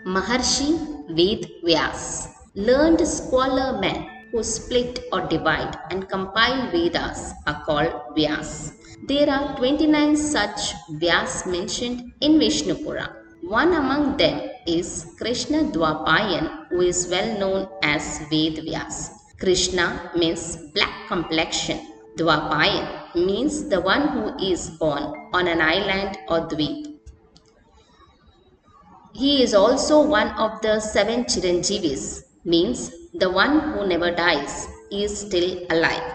Maharshi Ved Vyas, learned scholar men who split or divide and compile Vedas are called Vyas. There are 29 such Vyas mentioned in Vishnu Purana. One among them is Krishna Dwapayan, who is well known as Ved Vyas. Krishna means black complexion. Dwapayan means the one who is born on an island or dweep. He is also one of the 7 Chiranjeevis, means the one who never dies is still alive.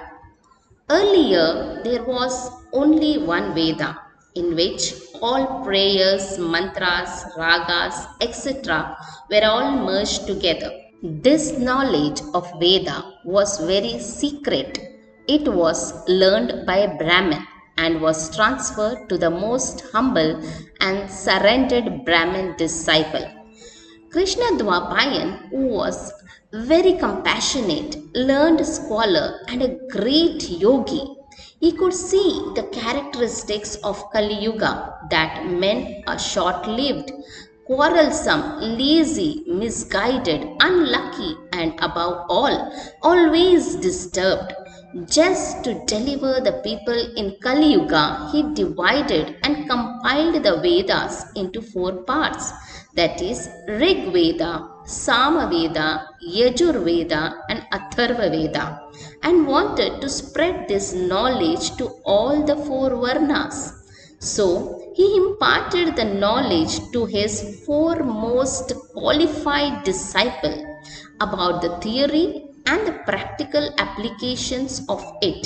Earlier, there was only one Veda in which all prayers, mantras, ragas, etc. were all merged together. This knowledge of Veda was very secret. It was learned by a Brahmin and was transferred to the most humble and surrendered Brahmin disciple. Krishna Dwapayan, who was very compassionate, learned scholar and a great yogi, he could see the characteristics of Kali Yuga, that men are short-lived, quarrelsome, lazy, misguided, unlucky, and above all, always disturbed. Just to deliver the people in Kali Yuga, he divided and compiled the Vedas into 4 parts, that is Rig Veda, Sama Veda, Yajur Veda and Atharva Veda, and wanted to spread this knowledge to all the 4 Varnas. So he imparted the knowledge to his 4 most qualified disciples about the theory and the practical applications of it.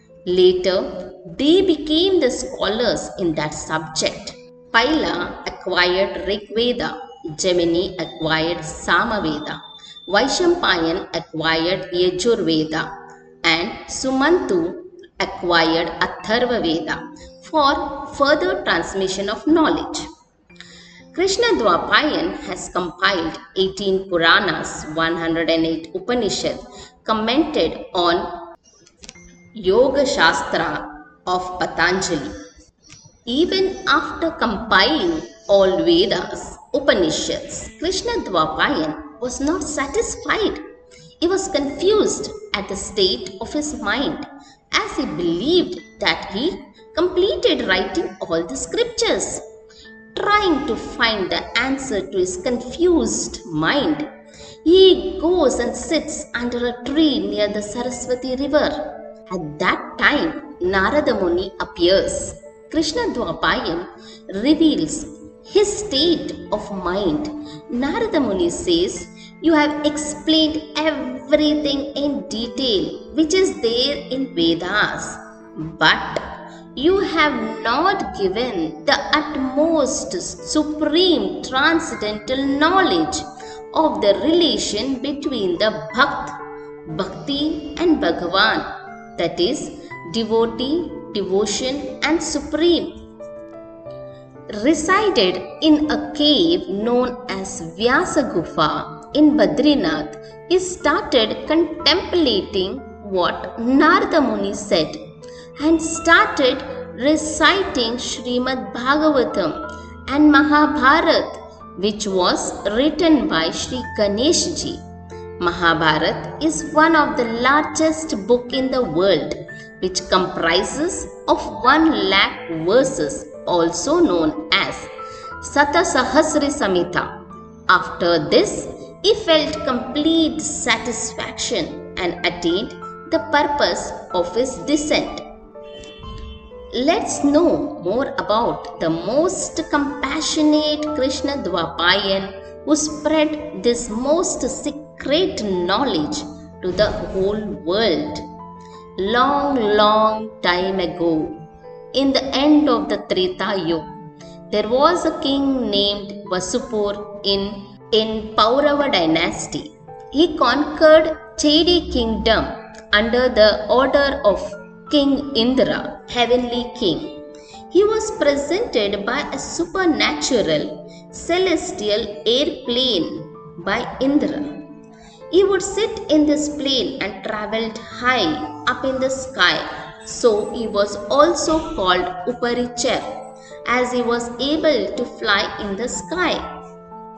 Later, they became the scholars in that subject. Paila acquired Rig Veda, Gemini acquired Sama Veda, Vaishampayan acquired Yajur Veda, and Sumantu acquired Atharva Veda for further transmission of knowledge. Krishna Dwapayan has compiled 18 Puranas, 108 Upanishads, commented on Yoga Shastra of Patanjali. Even after compiling all Vedas, Upanishads, Krishna Dwapayan was not satisfied. He was confused at the state of his mind, as he believed that he completed writing all the scriptures. Trying to find the answer to his confused mind, he goes and sits under a tree near the Saraswati river. At that time, Narada Muni appears. Krishna Dwapayan reveals his state of mind. Narada Muni says, "You have explained everything in detail which is there in Vedas, but you have not given the utmost supreme transcendental knowledge of the relation between the Bhakti and Bhagavan, that is, devotee, devotion and supreme." Resided in a cave known as Vyasa Gufa in Badrinath, he started contemplating what Narada Muni said and started reciting Srimad Bhagavatam and Mahabharat, which was written by Sri Ganesh Ji. Mahabharat is one of the largest book in the world, which comprises of 1,00,000 verses, also known as Satasahasri Samhita. After this, he felt complete satisfaction and attained the purpose of his descent. Let's know more about the most compassionate Krishna Dwapayan, who spread this most secret knowledge to the whole world. Long time ago, in the end of the Treta Yuga, there was a king named Vasupur in Paurava dynasty. He conquered Chedi kingdom under the order of King Indra, heavenly king. He was presented by a supernatural celestial airplane by Indra. He would sit in this plane and traveled high up in the sky. So he was also called Uparichar, as he was able to fly in the sky.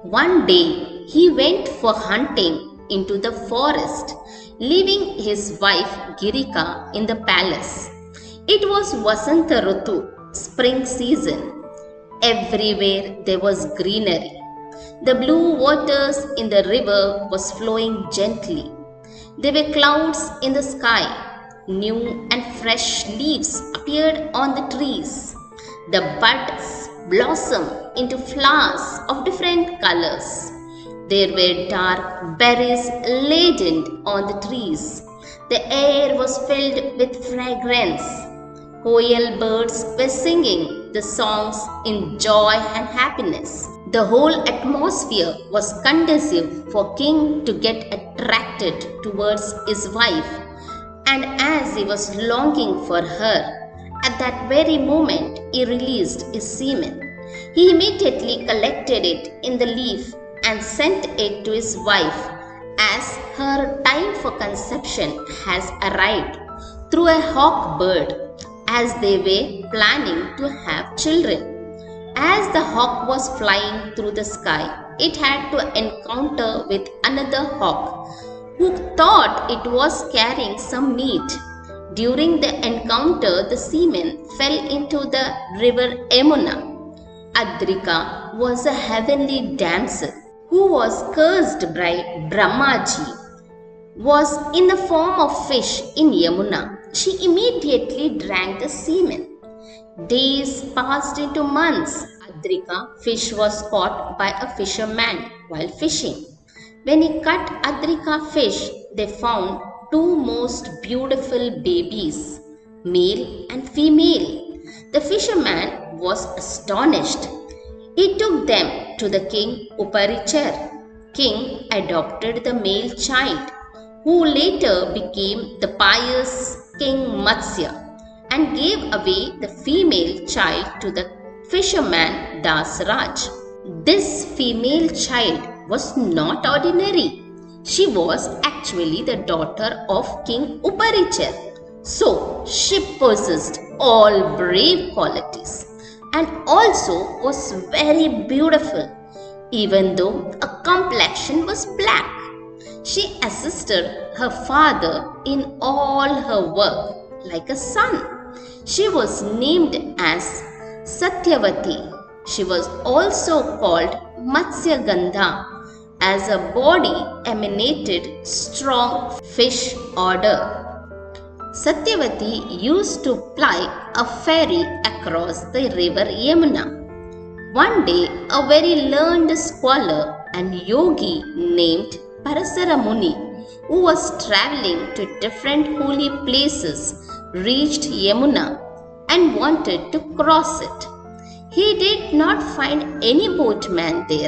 One day he went for hunting into the forest, leaving his wife Girika in the palace. It was Vasanta Rutu, spring season. Everywhere there was greenery. The blue waters in the river was flowing gently. There were clouds in the sky. New and fresh leaves appeared on the trees. The buds blossomed into flowers of different colors. There were dark berries laden on the trees. The air was filled with fragrance. Koel birds were singing the songs in joy and happiness. The whole atmosphere was conducive for King to get attracted towards his wife, and as he was longing for her, at that very moment he released his semen. He immediately collected it in the leaf and sent it to his wife, as her time for conception has arrived, through a hawk bird, as they were planning to have children. As the hawk was flying through the sky, it had to encounter with another hawk, who thought it was carrying some meat. During the encounter, the semen fell into the river Yamuna. Adrika was a heavenly dancer who was cursed by Brahmaji, was in the form of fish in Yamuna. She immediately drank the semen. Days passed into months. Adrika fish was caught by a fisherman while fishing. When he cut Adrika fish, they found two most beautiful babies, male and female. The fisherman was astonished. He took them to the king Uparichar. King adopted the male child, who later became the pious King Matsya, and gave away the female child to the fisherman Dasraj. This female child was not ordinary. She was actually the daughter of King Uparichar. So she possessed all brave qualities and also was very beautiful, even though her complexion was black. She assisted her father in all her work like a son. She was named as Satyavati. She was also called Matsyagandha, as her body emanated strong fish odor. Satyavati used to ply a ferry across the river Yamuna. One day, a very learned scholar and yogi named Parasara Muni, who was traveling to different holy places, reached Yamuna and wanted to cross it. He did not find any boatman there.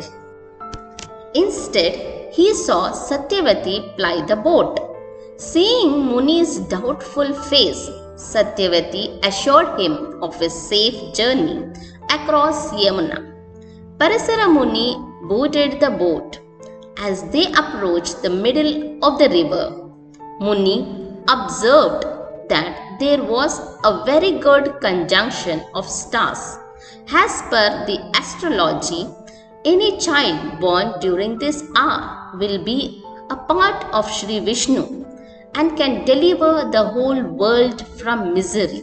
Instead, he saw Satyavati ply the boat. Seeing Muni's doubtful face, Satyavati assured him of a safe journey across Yamuna. Parasara Muni boarded the boat. As they approached the middle of the river, Muni observed that there was a very good conjunction of stars. As per the astrology, any child born during this hour will be a part of Sri Vishnu and can deliver the whole world from misery.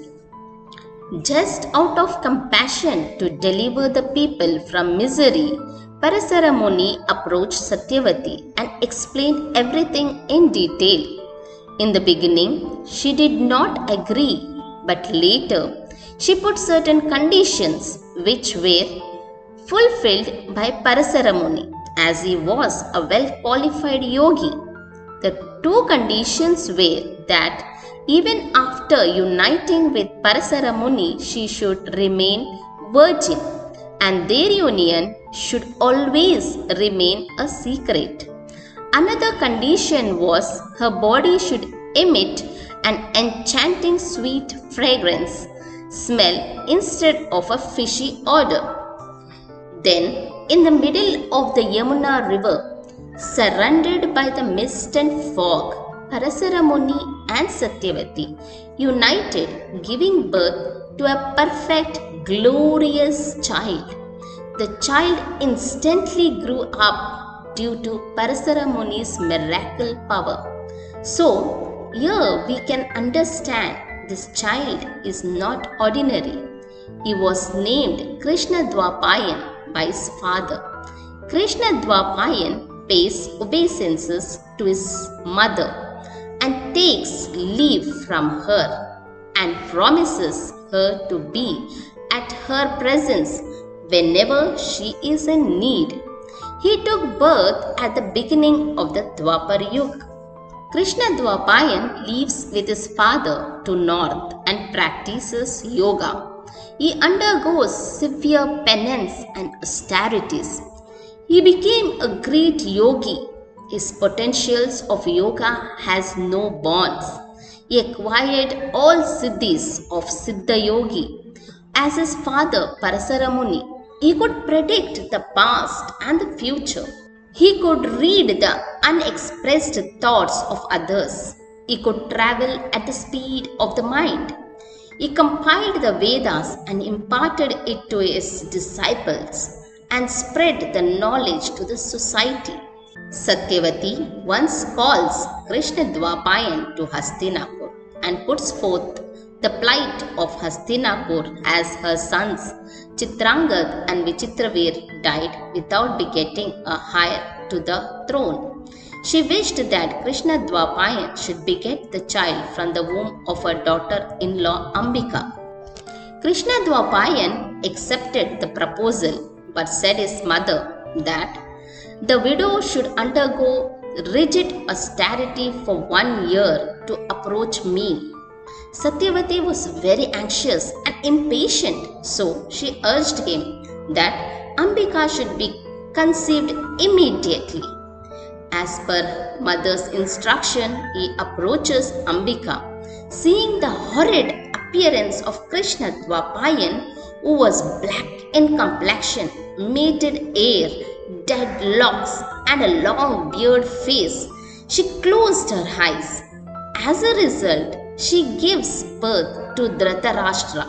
Just out of compassion to deliver the people from misery, Parasara Muni approached Satyavati and explained everything in detail. In the beginning, she did not agree, but later she put certain conditions which were fulfilled by Parasara Muni, as he was a well-qualified yogi. The two conditions were that even after uniting with Parasara Muni, she should remain virgin, and their union should always remain a secret. Another condition was her body should emit an enchanting sweet fragrance smell instead of a fishy odor. Then, in the middle of the Yamuna river, surrounded by the mist and fog, Parasara Muni and Satyavati united, giving birth to a perfect, glorious child. the child instantly grew up due to Parasara Muni's miracle power. So, here we can understand this child is not ordinary. He was named Krishna Dwapayan by his father. Krishna Dwapayan pays obeisances to his mother and takes leave from her and promises her to be at her presence whenever she is in need. He took birth at the beginning of the Dwapar Yuga. Krishna Dwapayan lives with his father to north and practices yoga. He undergoes severe penance and austerities. He became a great yogi. His potentials of yoga has no bonds. He acquired all siddhis of Siddha Yogi. As his father Parasara Muni, he could predict the past and the future. He could read the unexpressed thoughts of others. He could travel at the speed of the mind. He compiled the Vedas and imparted it to his disciples and spread the knowledge to the society. Satyavati once calls Krishna Dwapayan to Hastinapur and puts forth the plight of Hastinapur as her sons Chitrangad and Vichitravir died without begetting a heir to the throne. She wished that Krishna Dwapayan should beget the child from the womb of her daughter-in-law Ambika. Krishna Dwapayan accepted the proposal but said his mother that the widow should undergo rigid austerity for 1 year to approach me. Satyavati was very anxious and impatient, so she urged him that Ambika should be conceived immediately. As per mother's instruction, he approaches Ambika. Seeing the horrid appearance of Krishna Dwapayan, who was black in complexion, matted hair, dead locks, and a long beard face, she closed her eyes. As a result, she gives birth to Dhritarashtra,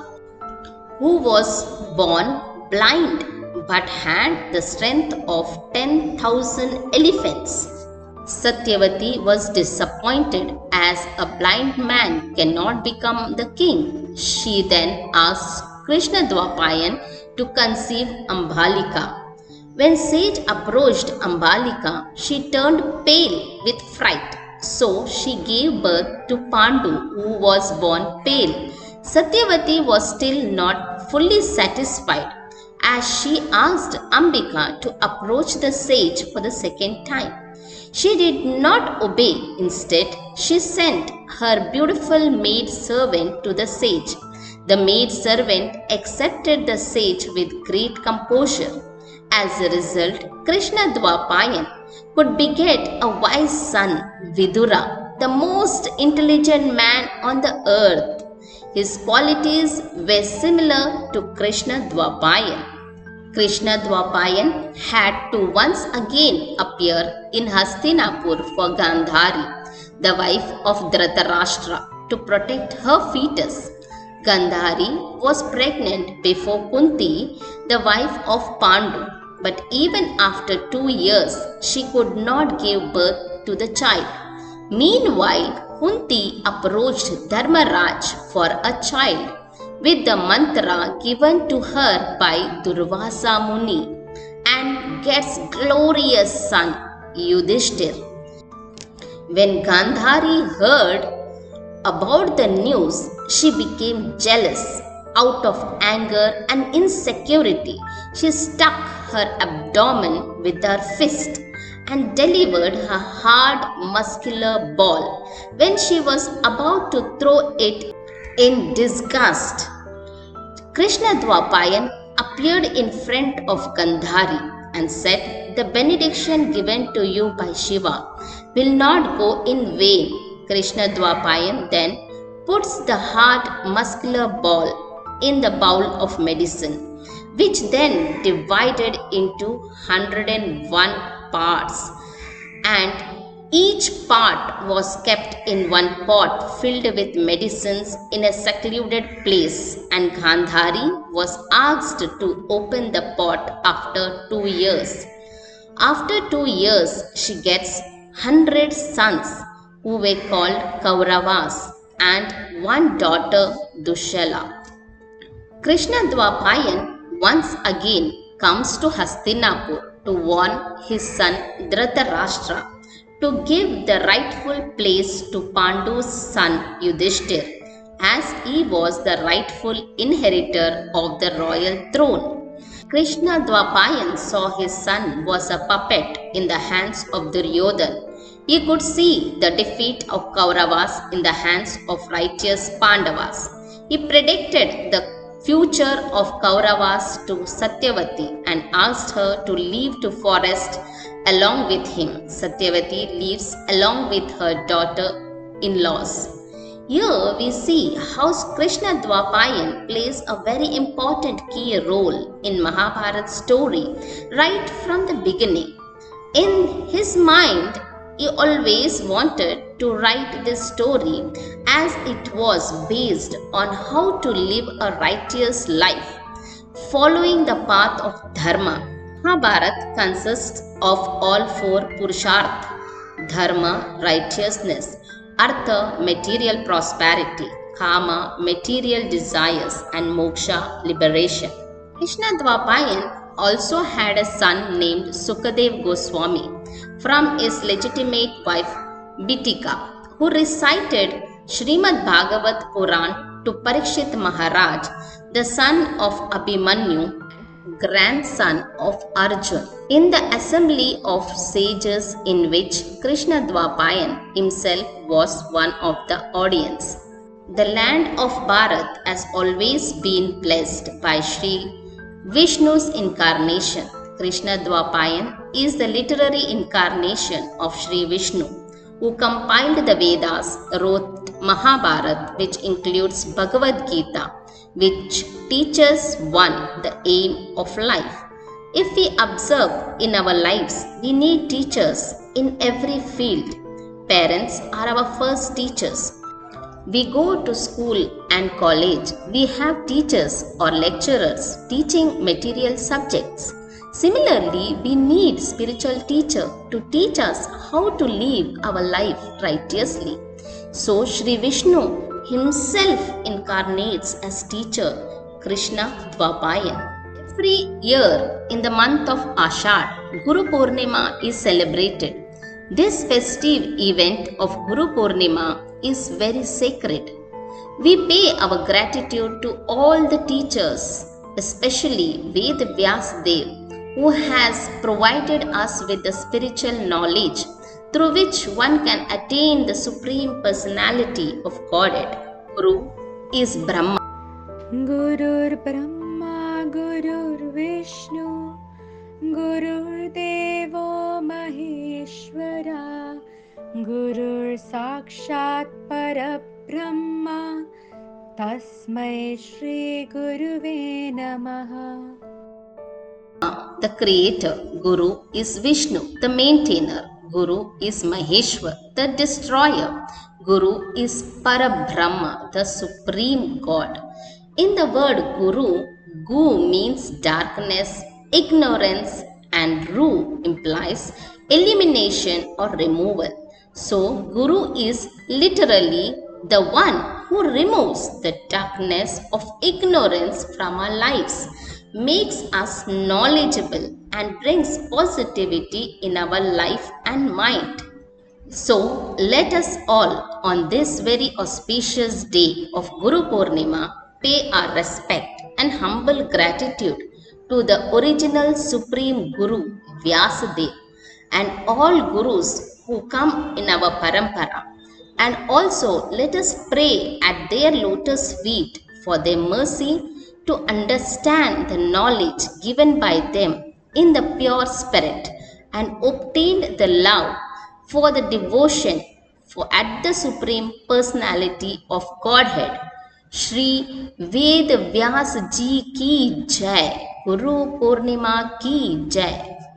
who was born blind but had the strength of 10,000 elephants. Satyavati was disappointed as a blind man cannot become the king. She then asked Krishna Dwapayan to conceive Ambalika. When sage approached Ambalika, she turned pale with fright. So she gave birth to Pandu, who was born pale. Satyavati was still not fully satisfied as she asked Ambika to approach the sage for the second time. She did not obey. Instead, she sent her beautiful maid servant to the sage. The maid servant accepted the sage with great composure. As a result, Krishna Dwapayan could beget a wise son, Vidura, the most intelligent man on the earth. His qualities were similar to Krishna Dwapayan. Krishna Dwapayan had to once again appear in Hastinapur for Gandhari, the wife of Dhritarashtra, to protect her fetus. Gandhari was pregnant before Kunti, the wife of Pandu, but even after 2 years, she could not give birth to the child. Meanwhile, Kunti approached Dharmaraj for a child with the mantra given to her by Durvasa Muni and gets glorious son Yudhishthir. When Gandhari heard about the news, she became jealous. Out of anger and insecurity, she struck her abdomen with her fist and delivered her hard muscular ball. When she was about to throw it in disgust, Krishna Dwapayan appeared in front of Gandhari and said, "The benediction given to you by Shiva will not go in vain." Krishna Dwapayan then puts the hard muscular ball in the bowl of medicine, which then divided into 101 parts, and Each part was kept in one pot filled with medicines in a secluded place, and Gandhari was asked to open the pot after 2 years. After 2 years, she gets 100 sons who were called Kauravas and one daughter Dushala. Krishna Dwapayan once again comes to Hastinapur to warn his son Dhritarashtra to give the rightful place to Pandu's son Yudhishthir, as he was the rightful inheritor of the royal throne. Krishna Dwapayan saw his son was a puppet in the hands of Duryodhan. He could see the defeat of Kauravas in the hands of righteous Pandavas. He predicted the future of Kauravas to Satyavati and asked her to leave to forest along with him. Satyavati leaves along with her daughter-in-laws. Here we see how Krishna Dwapayan plays a very important key role in Mahabharata story right from the beginning. In his mind, he always wanted to write this story as it was based on how to live a righteous life, following the path of Dharma. Mahabharata consists of all four Purusharth: Dharma, righteousness; Artha, material prosperity; Kama, material desires; and Moksha, liberation. Krishna Dwapayan also had a son named Sukadev Goswami from his legitimate wife Bitika, who recited Srimad Bhagavat Puran to Parikshit Maharaj, the son of Abhimanyu, grandson of Arjun, in the assembly of sages in which Krishna Dwapayan himself was one of the audience. The land of Bharat has always been blessed by Sri Vishnu's incarnation. Krishna Dwapayan is the literary incarnation of Sri Vishnu, who compiled the Vedas, wrote Mahabharata, which includes Bhagavad Gita, which teaches one the aim of life. If we observe in our lives, we need teachers in every field. Parents are our first teachers. We go to school and college. We have teachers or lecturers teaching material subjects. Similarly, we need spiritual teacher to teach us how to live our life righteously. So Sri Vishnu himself incarnates as teacher Krishna Dwapayan. Every year in the month of Ashad, Guru Purnima is celebrated. This festive event of Guru Purnima is very sacred. We pay our gratitude to all the teachers, especially Ved Vyasadev, who has provided us with the spiritual knowledge through which one can attain the Supreme Personality of Godhead. Guru is Brahma. Gurur Brahma, Gurur Vishnu, Gurur Devo Maheshwara, Gurur Sakshat Parabrahma, Tasmai Shri Guruve Namaha. The creator. Guru is Vishnu, the maintainer. Guru is Maheshwar, the destroyer. Guru is Parabrahma, the supreme God. In the word Guru, Gu means darkness, ignorance, and Ru implies elimination or removal. So, Guru is literally the one who removes the darkness of ignorance from our lives, makes us knowledgeable, and brings positivity in our life and mind. So, let us all on this very auspicious day of Guru Purnima pay our respect and humble gratitude to the original Supreme Guru Vyasadev and all Gurus who come in our parampara. And also let us pray at their lotus feet for their mercy to understand the knowledge given by them in the pure spirit and obtained the love for the devotion for at the Supreme Personality of Godhead. Shri Ved Vyas Ji ki Jai. Guru Purnima ki Jai.